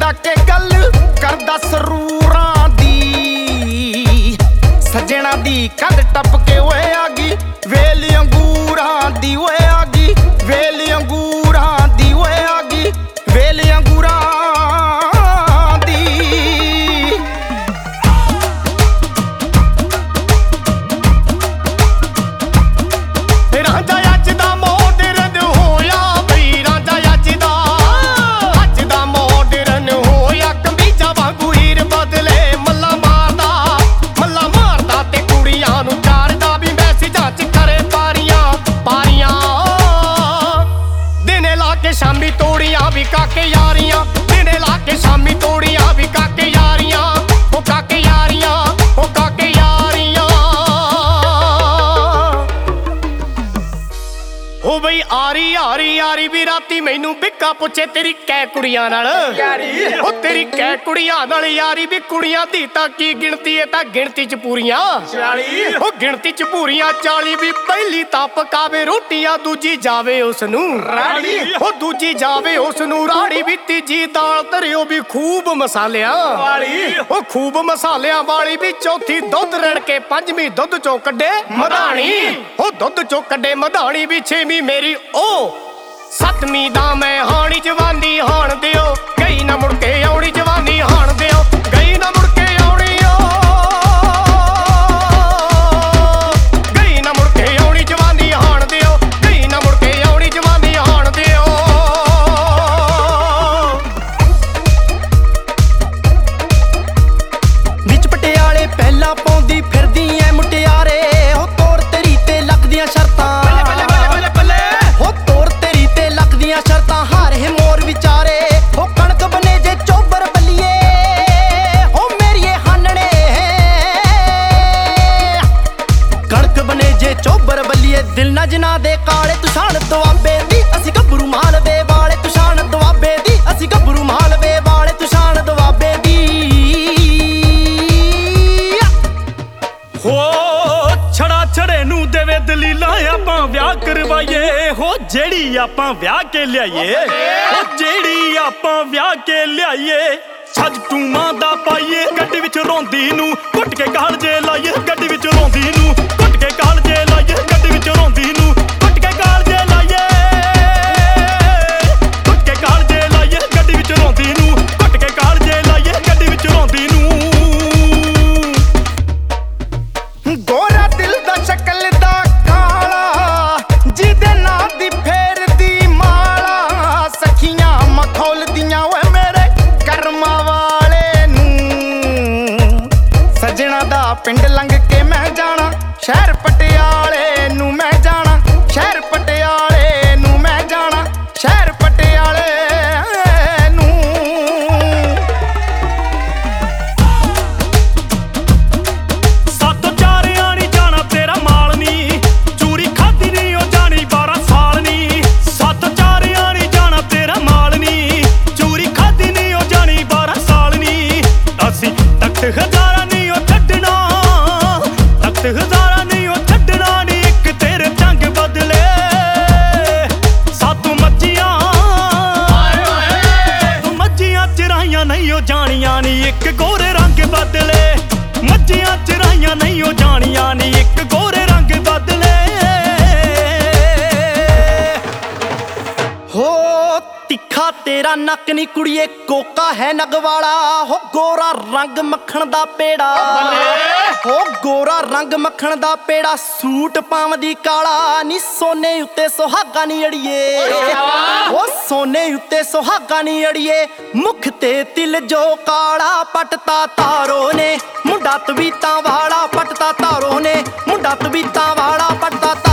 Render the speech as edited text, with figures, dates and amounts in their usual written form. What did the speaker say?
ਮੁੰਡਾ ਕੇ ਗੱਲ ਕਰਦਾ ਸਰੂਰਾਂ ਦੀ ਸੱਜਣਾ ਦੀ ਕੰਧ ਟੱਪ ਕੇ ਓਏ ਆ ਗਈ ਵੇਲ ਅੰਗੂਰਾਂ ਦੀ ਓਏ ਆ ਗਈ ਵੇਲ ਅੰਗੂਰਾਂ ਦੀ ਓਏ ਆ ਗਈ ਵੇਲ ਅੰਗੂਰਾਂ ਦੀ ਰਾਂਝਾ ਅੱਜ ਦਾ ਮੋਡਰਨ ਹੋਇਆ ਬਈ ਰਾਂਝਾ ਅੱਜ ਦਾ ਮੋਡਰਨ ਹੋਇਆ ਕਮੀਜ਼ਾਂ ਵਾਂਗੂ ਹੀਰ ਬਦਲੇ ਮੱਲਾ ਮਾਰਦਾ ਤੇ ਕੁੜੀਆਂ ਨੂੰ ਚਾਰਦਾ ਵੀ ਮੈਸੇਜਾਂ ਚ ਕਰੇ ਪਾਰੀਆਂ ਦਿਨੇ ਲਾ ਕੇ ਸ਼ਾਮੀ ਤੋੜੀਆਂ ਵੀ ਕਾਕੇ ਯਾਰੀਆਂ ਦਿਨੇ ਲਾ ਕੇ ਸ਼ਾਮੀ ਤੋੜੀਆਂ ਵੀ ਕਾਕੇ ਯਾਰੀਆਂ ਉਹ ਕਾਕੇ ਯਾਰੀਆਂ ਉਹ ਕਾਕੇ ਯਾਰੀਆਂ ਉਹ ਬਈ ਆਰੀ ਵੀ ਰਾਤੀ ਮੈਨੂੰ ਬਿੱਕਾ ਪੁੱਛੇ ਤੇਰੀ ਕੈ ਕੁੜੀਆਂ ਨਾਲ ਯਾਰੀ ਉਹ ਤੇਰੀ ਕੈ ਕੁੜੀਆਂ ਨਾਲ ਯਾਰੀ ਵੀ ਕੁੜੀਆਂ ਦੀ ਤਾਂ ਕੀ ਗਿਣਤੀ ਏ ਤਾਂ ਗਿਣਤੀ ਚ ਪੂਰੀਆਂ 40 ਉਹ ਗਿਣਤੀ ਚ ਪੂਰੀਆਂ 40 ਵੀ ਪਹਿਲੀ ਤਾਂ ਪਕਾਵੇ ਰੋਟੀਆਂ ਦੂਜੀ ਜਾਵੇ ਉਸ ਨੂੰ ਰਾੜੀ ਉਹ ਦੂਜੀ ਜਾਵੇ ਉਸ ਨੂੰ ਰਾੜੀ ਵੀ ਤੀਜੀ ਦਾਲ ਧਰਿਓ ਵੀ ਖੂਬ ਮਸਾਲਿਆਂ ਵਾਲੀ ਉਹ ਖੂਬ ਮਸਾਲਿਆਂ ਵਾਲੀ ਵੀ ਚੌਥੀ ਦੁੱਧ ਰੜ ਕੇ ਪੰਜਵੀਂ ਦੁੱਧ ਚੋਂ ਕੱਢੇ ਮਧਾਣੀ ਉਹ ਦੁੱਧ ਚੋਂ ਕੱਢੇ ਮਧਾਣੀ ਵੀ ਛੇਵੀਂ ਮੇਰੀ ਉਹ ਸੱਤਵੀਂ ਦਾ ਮੈਂ ਹਾਣੀ ਜਵਾਨੀ ਹਾਣ ਦਿਓ ਗਈ ਨਾ ਮੁੜ ਕੇ ਆਉਣੀ ਜਵਾਨੀ ਹਾਣ ਦਿਓ ਗਈ ਨਾ ਮੁੜ ਕੇ ਆਉਣੀ ਗਈ ਨਾ ਮੁੜ ਕੇ ਆਉਣੀ ਜਵਾਨੀ ਹਾਣ ਦਿਓ ਗਈ ਨਾ ਮੁੜ ਕੇ ਆਉਣੀ ਜਵਾਨੀ ਹਾਣ ਦਿਓ ਵਿੱਚ ਪਟਿਆਲੇ ਪਹਿਲਾਂ ਪਾਉਂਦੀ ਫਿਰਦੀ ਐ ਮੁਟਿਆਰੇ ਉਹ ਤੋਰ ਤੇਰੀ ਤੇ ਲੱਗਦੀਆਂ ਸ਼ਰਤਾਂ ਸ਼ਰਤਾਂ ਹਾਰੇ ਮੋਰ ਵਿਚਾਰੇ ਹੋ ਕਣਕ ਬਨੇ ਜੇ ਚੋਬਰ ਬੱਲੀਏ ਹੋ ਮੇਰੀਏ ਹਾਨਣੇ ਕਣਕ ਬਨੇ ਜੇ ਚੋਬਰ ਬੱਲੀਏ ਦਿਲ ਨਾ ਜਿਨ੍ਹਾਂ ਦੇ ਕਾਲੇ ਤੁਸ਼ਾਨ ਦੁਆਬੇ ਦੀ ਅਸੀਂ ਗੱਭਰੂ ਮਾਲਵੇ ਵਾਲੇ ਤੁਸ਼ਾਨ ਦੁਆਬੇ ਦੀ ਅਸੀਂ ਗੱਭਰੂ ਮਾਲਵੇ ਵਾਲੇ ਤੁਸ਼ਾਨ ਦੁਆਬੇ ਦੀ ਹੋ ਛੜਾ ਛੜੇ ਨੂੰ ਦੇਵੇ ਦਲੀਲਾਂ ਆਪਾਂ ਵਿਆਹ ਕਰਵਾਈਏ ਹੋ ਜਿਹੜੀ ਆਪਾਂ ਵਿਆਹ ਕੇ ਲਿਆਈਏ ਉਹ ਜਿਹੜੀ ਆਪਾਂ ਵਿਆਹ ਕੇ ਲਿਆਈਏ ਛੱਜ ਟੂਮਾਂ ਦਾ ਪਾਈਏ ਗੱਡੀ ਵਿੱਚ ਰੋਂਦੀ ਨੂੰ ਘੁੱਟ ਕੇ ਕਾਲ ਜੇ ਲਾਈਏ ਗੱਡੀ ਵਿੱਚ ਰੋਂਦੀ ਨੂੰ ਘੁੱਟ ਕੇ ਕਾਲ ਜੇ ਲਾਈਏ ਗੱਡੀ ਵਿੱਚ ਰੋਂਦੀ ਨੂੰ ਘੁੱਟ ਕੇ ਕਾਲ ਜੇ ਲਾਈਏ ਘੁੱਟ ਕੇ ਕਾਲ ਜੇ ਲਾਈਏ ਗੱਡੀ ਵਿੱਚ ਰੋਂਦੀ ਨੂੰ ਘੁੱਟ ਕੇ ਕਾਲ ਜੇ ਲਾਈਏ ਗੱਡੀ ਵਿੱਚ ਰੋਂਦੀ ਨੂੰ ਗੋਰਾ ਦਿਲ ਦਾ ਸ਼ਕਲ ਦਾ ਕਾਲਾ ਜਿਹਦੇ ਨਾਂ ਦੀ ਫੇਰਦੀ ਮਾਲਾ ਸਖੀਆਂ ਮਖੌਲਦੀਆਂ ਓਏ ਮੇਰੇ ਕਰਮਾਂ ਵਾਲੇ ਨੂੰ ਸੱਜਣਾ ਦਾ ਪਿੰਡ ਲੰਘ ਕੇ ਮੈਂ ਜਾਣਾ ਸ਼ਹਿਰ ਪਟਿਆਲੇ ਨੂੰ ਮੈਂ ਜਾਣਾ ਸ਼ਹਿਰ ਪਟਿਆਲੇ ਨੂੰ ਮੈਂ ਜਾਣਾ ਸ਼ਹਿਰ ਪਟਿਆਲੇ ਹਜ਼ਾਰਾਂ ਨਹੀਂ ਉਹ ਛੱਡਣਾ ਤਖਤ ਹਜ਼ਾਰਾਂ ਨਹੀਂ ਉਹ ਛੱਡਣਾ ਨੀ ਇੱਕ ਤੇਰੇ ਚੰਗ ਬਦਲੇ ਸਾਤੋਂ ਮੱਝੀਆਂ ਤੂੰ ਮੱਝੀਆਂ ਚਰਾਈਆਂ ਨਹੀਂ ਉਹ ਜਾਣੀਆਂ ਨੀ ਇੱਕ ਗੋਰੇ ਰੰਗ ਬਦਲੇ ਮੱਝੀਆਂ ਚਰਾਈਆਂ ਨਹੀਂ ਉਹ ਜਾਣੀਆਂ ਨੀ ਇੱਕ ਗੋਰੇ ਰੰਗ ਬਦਲੇ ਹੋ ਤਿੱਖਾ ਤੇਰਾ ਨੱਕ ਨੀ ਕੁੜੀਏ ਕੋਕਾ ਹੈ ਨਗਵਾਲਾ ਹੋ ਗੋਰਾ ਰੰਗ ਮੱਖਣ ਦਾ ਪੇੜਾ ਹੋ ਗੋਰਾ ਰੰਗ ਮੱਖਣ ਦਾ ਪੇੜਾ ਸੂਟ ਪਾਵਦੀ ਕਾਲਾ ਨੀ ਸੋਨੇ ਉੱਤੇ ਸੁਹਾਗਾ ਨੀ ਅੜੀਏ ਉਹ ਸੋਨੇ ਉੱਤੇ ਸੁਹਾਗਾ ਨੀ ਅੜੀਏ ਮੁਖ ਤੇ ਤਿਲ ਜੋ ਕਾਲਾ ਪਟਤਾ ਤਾਰੋ ਨੇ ਮੁੰਡਾ ਤਵੀਤਾਂ ਵਾਲਾ ਪਟਤਾ ਤਾਰੋ ਨੇ ਮੁੰਡਾ ਤਵੀਤਾਂ ਵਾਲਾ ਪਟਤਾ